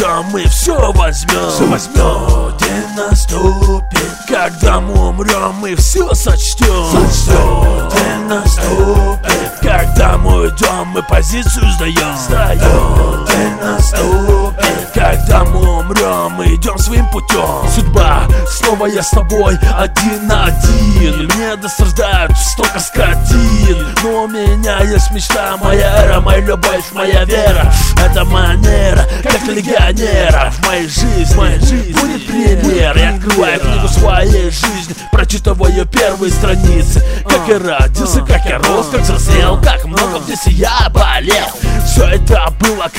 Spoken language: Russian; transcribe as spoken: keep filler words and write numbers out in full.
придем, мы все возьмем. Все возьмем. День наступит, когда мы умрем, мы все сочтем. Сочтем. День наступит, когда мы уйдем, мы позицию сдаем. Сдаем. День наступит, когда мы умрем, мы идем своим путем. Судьба, снова я с тобой один на один. Мне досаждают столько скотин, но у меня есть мечта, моя эра, моя любовь, моя вера. Это манера, как легионера. В моей жизни, в моей жизни будет пример. Я открываю книгу своей жизни, прочитываю первые страницы. Как я родился, как я рос, как взрослел, как много в детстве я болел. Все это было